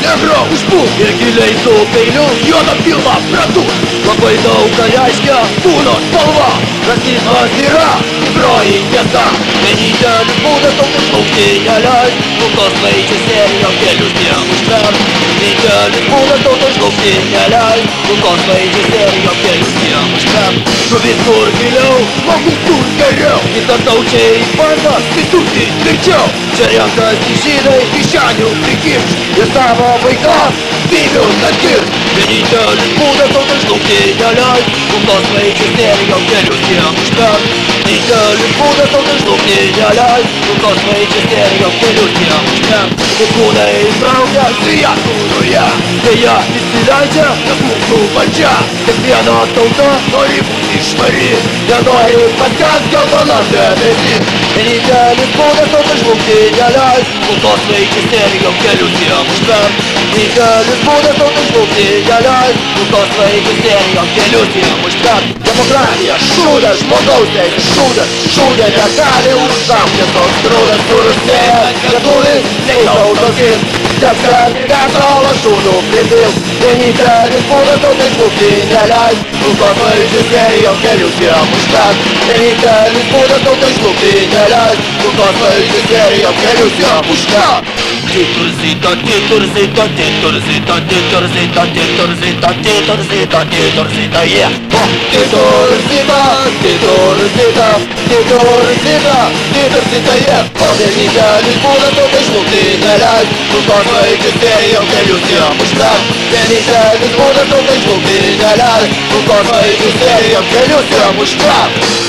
negro užpul ir giliai su peiliu juodą pilną pratų. Labai daug ką reiškia kūno spalva. Rasizmas yra tikroji tiesa. Vienintelis būdas tautai žlugti neleis. Tautos skaičius serijo kelius neužtvers. Vienintelis būdas tautai žlugti neleis. Tautos skaičius serijo kelius neužtvers. Žuvis kur giliau, žmogus kur geriau. Kitataučiai bando įsukti tvirčiau. Čia renkasi žydai kišenių prikimš ir savo vaikams gyvius atkirs. Vienintelis būdas tautai žlugti neleis. Tautos skaičius serijo kelius neužtvers. Vienintelis būdas tautai žlugti neleis. Tautos skaičius serijo kelius neužtvers. Kaip kūnai įtraukia Sviatūroje, deja įsileidžia nes mūsų valdžia. Kiekviena tauta nori būti švari, nenori paskęst geltoną debesį. Vienintelis būdas tautai žlugti neleis. Tautos skaičius serijo kelius neužtvers. Vienintelis būdas tautai žlugti neleis. Tautos skaičius serijo kelius neužtvers. Demokratija šūdas, žmogaus teisės šūdas. Šūdė negali užtraukti toks grūdas. Surusėja lietuvis, nei tautos gins. Taip kad neatrodo šūdų pripils. Vienintelis būdas tautai žlugti neleis. Tautos skaičius serijo kelius neužtvers. Vienintelis būdas tautai žlugti neleis. Tautos skaičius serijo kelius neužtvers. Titurzita, titurzita, titurzita, titurzita, titurzita, titurzita, titurzita, yeah. Titurzita, titurzita, titurzita, titurzita, yeah. Vienintelis būdas tautai žlugti neleis. Tautos skaičius serijo kelius neužtvers. Vienintelis būdas tautai žlugti neleis. Tautos skaičius serijo kelius neužtvers.